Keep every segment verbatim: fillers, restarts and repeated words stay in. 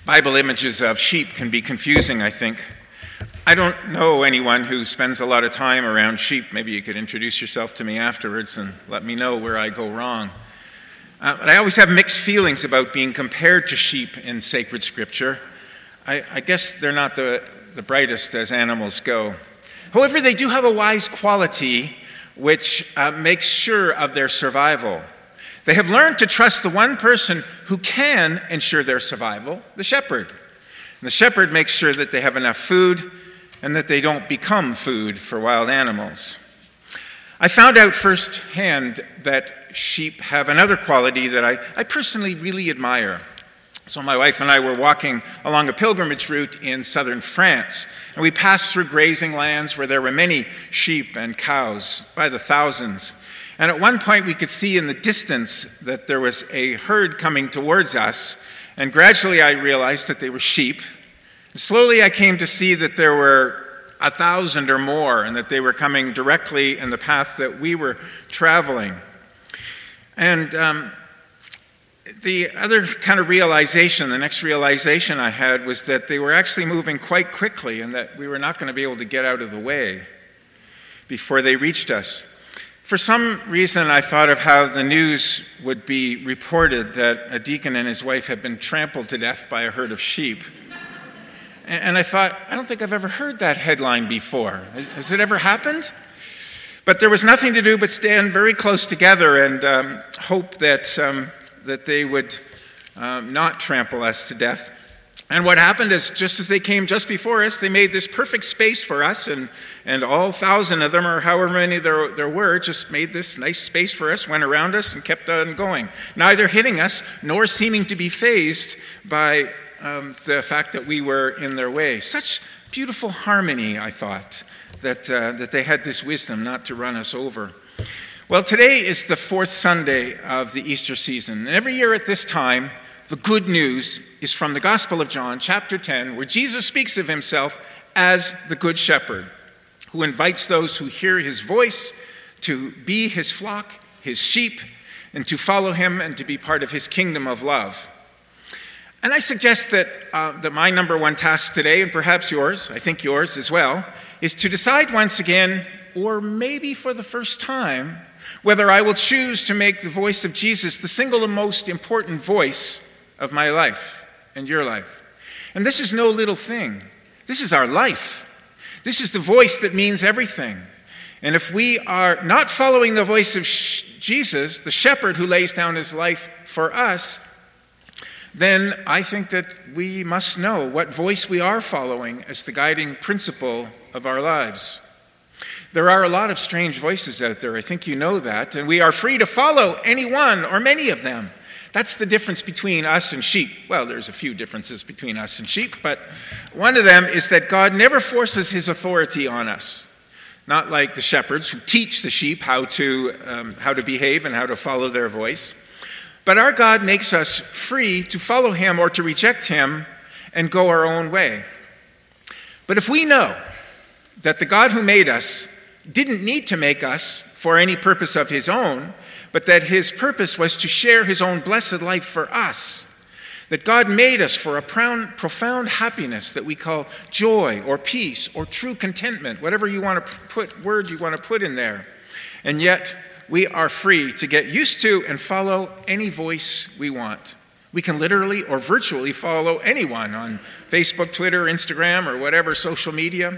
Bible images of sheep can be confusing, I think. I don't know anyone who spends a lot of time around sheep. Maybe you could introduce yourself to me afterwards and let me know where I go wrong. Uh, but I always have mixed feelings about being compared to sheep in sacred scripture. I, I guess they're not the, the brightest as animals go. However, they do have a wise quality which uh, makes sure of their survival. They have learned to trust the one person who can ensure their survival, the shepherd. And the shepherd makes sure that they have enough food and that they don't become food for wild animals. I found out firsthand that sheep have another quality that I, I personally really admire. So my wife and I were walking along a pilgrimage route in southern France, and we passed through grazing lands where there were many sheep and cows by the thousands. And at one point we could see in the distance that there was a herd coming towards us, and gradually I realized that they were sheep. And slowly I came to see that there were a thousand or more, and that they were coming directly in the path that we were traveling. And um, the other kind of realization, the next realization I had, was that they were actually moving quite quickly and that we were not going to be able to get out of the way before they reached us. For some reason, I thought of how the news would be reported that a deacon and his wife had been trampled to death by a herd of sheep. And I thought, I don't think I've ever heard that headline before. Has it ever happened? But there was nothing to do but stand very close together and um, hope that um, that they would um, not trample us to death. And what happened is, just as they came just before us, they made this perfect space for us, and, and all thousand of them, or however many there, there were, just made this nice space for us, went around us, and kept on going, neither hitting us nor seeming to be fazed by um, the fact that we were in their way. Such beautiful harmony, I thought, that, uh, that they had this wisdom not to run us over. Well, today is the fourth Sunday of the Easter season, and every year at this time, the good news is from the Gospel of John, chapter ten, where Jesus speaks of himself as the Good Shepherd, who invites those who hear his voice to be his flock, his sheep, and to follow him and to be part of his kingdom of love. And I suggest that, uh, that my number one task today, and perhaps yours, I think yours as well, is to decide once again, or maybe for the first time, whether I will choose to make the voice of Jesus the single and most important voice of my life and your life. And this is no little thing. This is our life. This is the voice that means everything. And if we are not following the voice of Jesus, the shepherd who lays down his life for us, then I think that we must know what voice we are following as the guiding principle of our lives. There are a lot of strange voices out there. I think you know that. And we are free to follow any one or many of them. That's the difference between us and sheep. Well, there's a few differences between us and sheep, but one of them is that God never forces his authority on us. Not like the shepherds who teach the sheep how to, um, how to behave and how to follow their voice. But our God makes us free to follow him or to reject him and go our own way. But if we know that the God who made us didn't need to make us for any purpose of his own, but that his purpose was to share his own blessed life for us, that God made us for a profound happiness that we call joy or peace or true contentment, whatever you want to put, word you want to put in there. And yet we are free to get used to and follow any voice we want. We can literally or virtually follow anyone on Facebook, Twitter, Instagram, or whatever social media.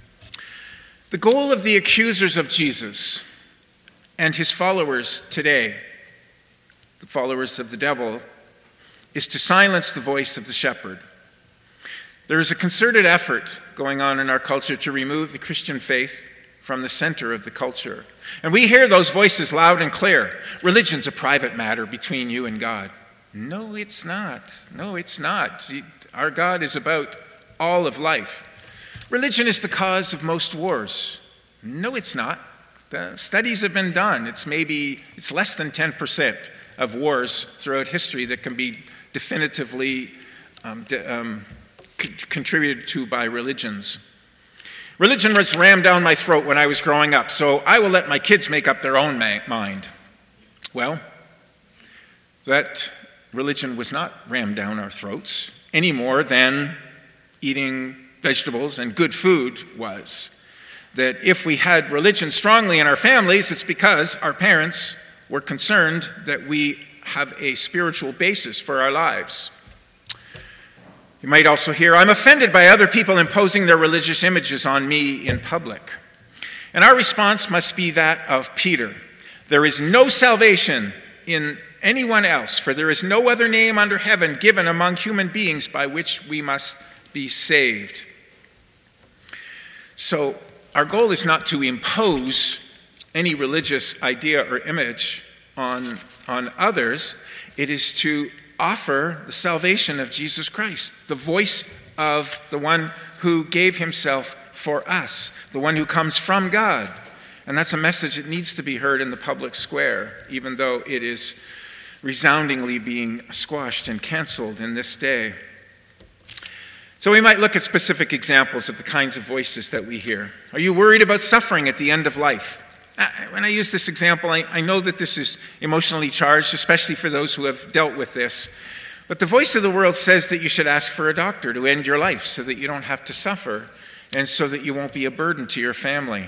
The goal of the accusers of Jesus and his followers today, the followers of the devil, is to silence the voice of the shepherd. There is a concerted effort going on in our culture to remove the Christian faith from the center of the culture. And we hear those voices loud and clear. Religion's a private matter between you and God. No, it's not. No, it's not. Our God is about all of life. Religion is the cause of most wars. No, it's not. The studies have been done. It's maybe, it's less than ten percent of wars throughout history that can be definitively um, de- um, c- contributed to by religions. Religion was rammed down my throat when I was growing up, so I will let my kids make up their own ma- mind. Well, that religion was not rammed down our throats. any more than eating vegetables and good food was. That if we had religion strongly in our families, it's because our parents were concerned that we have a spiritual basis for our lives. You might also hear, I'm offended by other people imposing their religious images on me in public. And our response must be that of Peter. There is no salvation in anyone else, for there is no other name under heaven given among human beings by which we must be saved. So our goal is not to impose any religious idea or image on, on others. It is to offer the salvation of Jesus Christ, the voice of the one who gave himself for us, the one who comes from God. And that's a message that needs to be heard in the public square, even though it is resoundingly being squashed and canceled in this day. So we might look at specific examples of the kinds of voices that we hear. Are you worried about suffering at the end of life? When I use this example, I, I know that this is emotionally charged, especially for those who have dealt with this. But the voice of the world says that you should ask for a doctor to end your life so that you don't have to suffer and so that you won't be a burden to your family.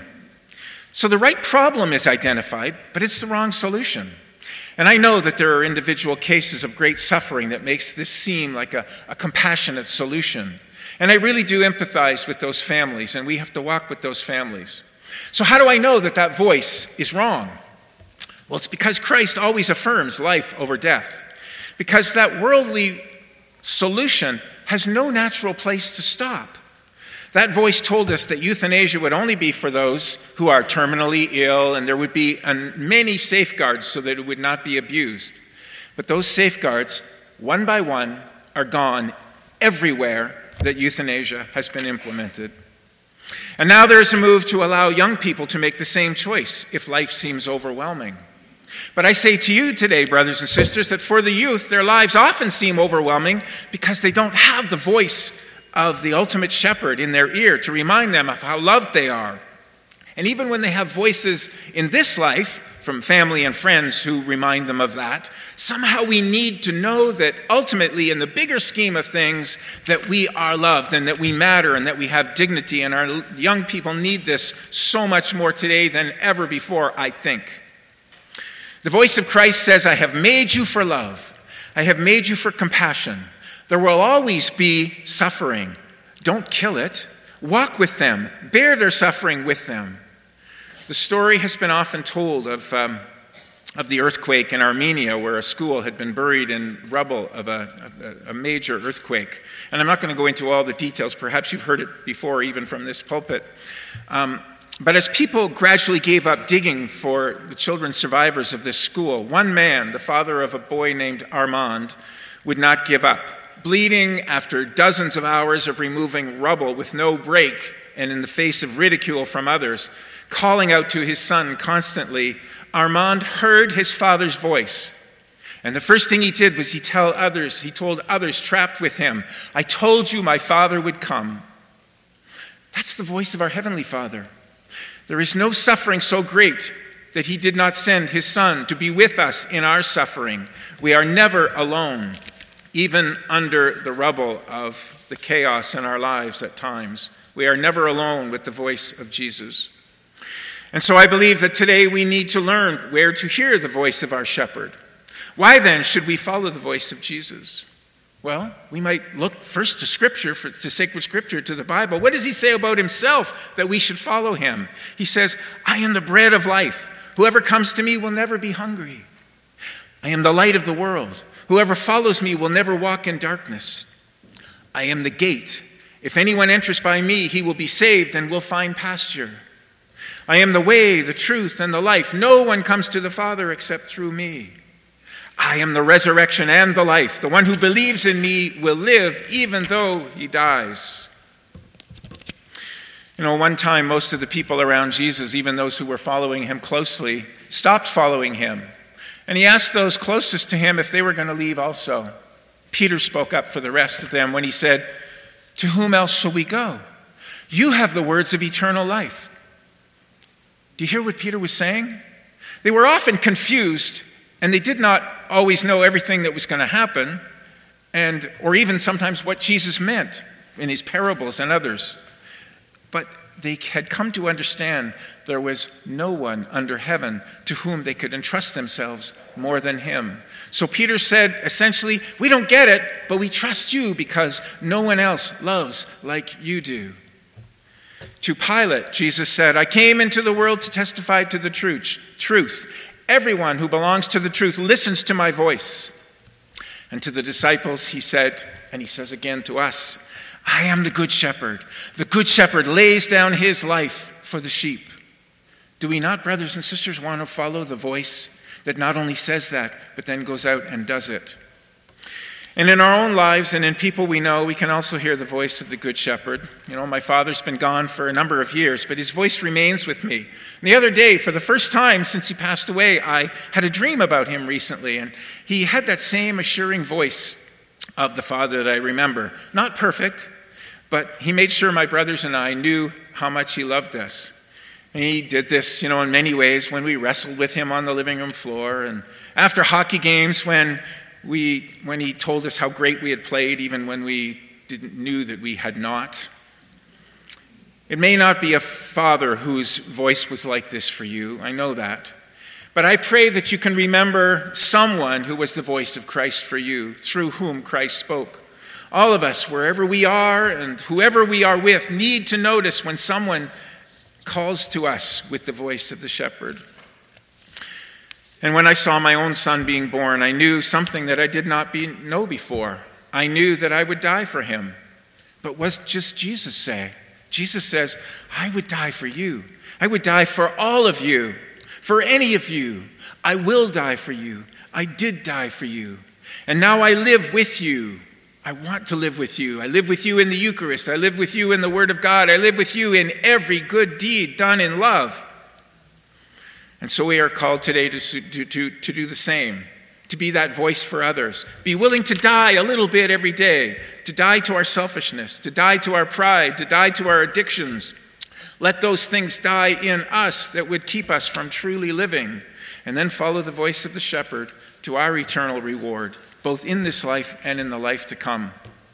So the right problem is identified, but it's the wrong solution. And I know that there are individual cases of great suffering that makes this seem like a, a compassionate solution. And I really do empathize with those families, and we have to walk with those families. So how do I know that that voice is wrong? Well, it's because Christ always affirms life over death. Because that worldly solution has no natural place to stop. That voice told us that euthanasia would only be for those who are terminally ill, and there would be many safeguards so that it would not be abused. But those safeguards, one by one, are gone everywhere that euthanasia has been implemented. And now there is a move to allow young people to make the same choice if life seems overwhelming. But I say to you today, brothers and sisters, that for the youth, their lives often seem overwhelming because they don't have the voice of the ultimate shepherd in their ear to remind them of how loved they are. And even when they have voices in this life from family and friends who remind them of that, somehow we need to know that ultimately in the bigger scheme of things that we are loved and that we matter and that we have dignity, and our young people need this so much more today than ever before, I think. The voice of Christ says, I have made you for love. I have made you for compassion. There will always be suffering. Don't kill it. Walk with them. Bear their suffering with them. The story has been often told of, um, of the earthquake in Armenia, where a school had been buried in rubble of a, a, a major earthquake. And I'm not going to go into all the details. Perhaps you've heard it before, even from this pulpit. Um, but as people gradually gave up digging for the children survivors of this school, one man, the father of a boy named Armand, would not give up. Bleeding after dozens of hours of removing rubble with no break and in the face of ridicule from others, calling out to his son constantly, Armand heard his father's voice. And the first thing he did was he tell others, he told others trapped with him, I told you my father would come. That's the voice of our Heavenly Father. There is no suffering so great that he did not send his son to be with us in our suffering. We are never alone. Even under the rubble of the chaos in our lives at times, we are never alone with the voice of Jesus. And so I believe that today we need to learn where to hear the voice of our shepherd. Why then should we follow the voice of Jesus? Well, we might look first to Scripture, for, to sacred Scripture, to the Bible. What does he say about himself that we should follow him? He says, I am the bread of life. Whoever comes to me will never be hungry. I am the light of the world. Whoever follows me will never walk in darkness. I am the gate. If anyone enters by me, he will be saved and will find pasture. I am the way, the truth, and the life. No one comes to the Father except through me. I am the resurrection and the life. The one who believes in me will live even though he dies. You know, one time most of the people around Jesus, even those who were following him closely, stopped following him. And he asked those closest to him if they were going to leave also. Peter spoke up for the rest of them when he said, to whom else shall we go? You have the words of eternal life. Do you hear what Peter was saying? They were often confused, and they did not always know everything that was going to happen. and or even sometimes what Jesus meant in his parables and others. But they had come to understand there was no one under heaven to whom they could entrust themselves more than him. So Peter said, essentially, we don't get it, but we trust you because no one else loves like you do. To Pilate, Jesus said, I came into the world to testify to the truth. Truth. Everyone who belongs to the truth listens to my voice. And to the disciples, he said, and he says again to us, I am the good shepherd. The good shepherd lays down his life for the sheep. Do we not, brothers and sisters, want to follow the voice that not only says that, but then goes out and does it? And in our own lives and in people we know, we can also hear the voice of the Good Shepherd. You know, my father's been gone for a number of years, but his voice remains with me. And the other day, for the first time since he passed away, I had a dream about him recently, and he had that same assuring voice of the Father that I remember. Not perfect, but he made sure my brothers and I knew how much he loved us. And he did this, you know, in many ways when we wrestled with him on the living room floor, and after hockey games when We, when he told us how great we had played, even when we didn't knew that we had not. It may not be a father whose voice was like this for you, I know that. But I pray that you can remember someone who was the voice of Christ for you, through whom Christ spoke. All of us, wherever we are and whoever we are with, need to notice when someone calls to us with the voice of the shepherd. And when I saw my own son being born, I knew something that I did not be, know before. I knew that I would die for him. But what does Jesus say? Jesus says, I would die for you. I would die for all of you, for any of you. I will die for you. I did die for you. And now I live with you. I want to live with you. I live with you in the Eucharist. I live with you in the Word of God. I live with you in every good deed done in love. And so we are called today to, to, to, to do the same, to be that voice for others. Be willing to die a little bit every day, to die to our selfishness, to die to our pride, to die to our addictions. Let those things die in us that would keep us from truly living, and then follow the voice of the shepherd to our eternal reward, both in this life and in the life to come.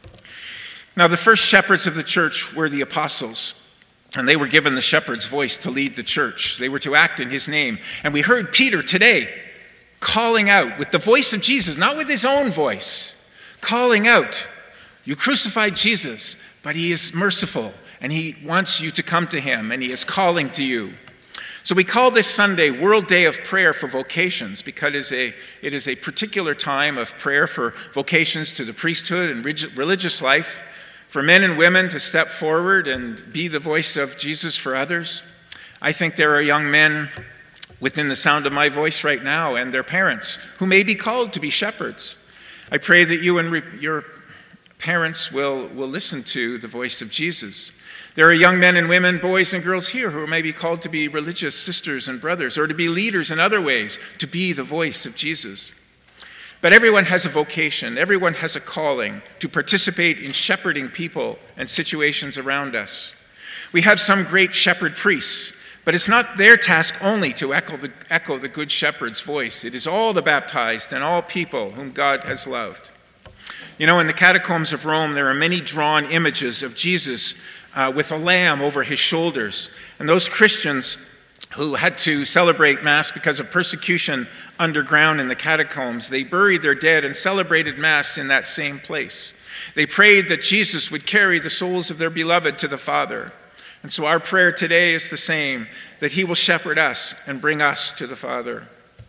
Now, the first shepherds of the church were the apostles. And they were given the shepherd's voice to lead the church. They were to act in his name. And we heard Peter today calling out with the voice of Jesus, not with his own voice, calling out, you crucified Jesus, but he is merciful, and he wants you to come to him, and he is calling to you. So we call this Sunday World Day of Prayer for Vocations, because it is a, it is a particular time of prayer for vocations to the priesthood and religious life, for men and women to step forward and be the voice of Jesus for others. I think there are young men within the sound of my voice right now and their parents who may be called to be shepherds. I pray that you and re- your parents will, will listen to the voice of Jesus. There are young men and women, boys and girls here who may be called to be religious sisters and brothers, or to be leaders in other ways, to be the voice of Jesus. But everyone has a vocation, everyone has a calling to participate in shepherding people and situations around us. We have some great shepherd priests, but it's not their task only to echo the, echo the good shepherd's voice. It is all the baptized and all people whom God has loved. You know, in the catacombs of Rome, there are many drawn images of Jesus uh, with a lamb over his shoulders. And those Christians who had to celebrate Mass because of persecution underground in the catacombs, they buried their dead and celebrated Mass in that same place. They prayed that Jesus would carry the souls of their beloved to the Father. And so our prayer today is the same, that he will shepherd us and bring us to the Father.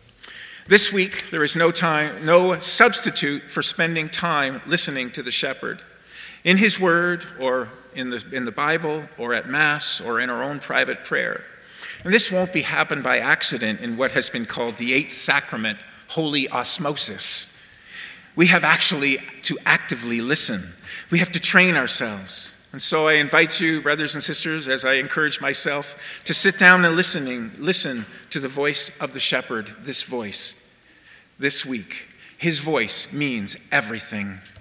This week, there is no time, no substitute for spending time listening to the shepherd. In his word, or in the, in the Bible, or at Mass, or in our own private prayer. And this won't be happen by accident in what has been called the eighth sacrament, holy osmosis. We have actually to actively listen. We have to train ourselves. And so I invite you, brothers and sisters, as I encourage myself, to sit down and listening, listen to the voice of the shepherd, this voice, this week. His voice means everything.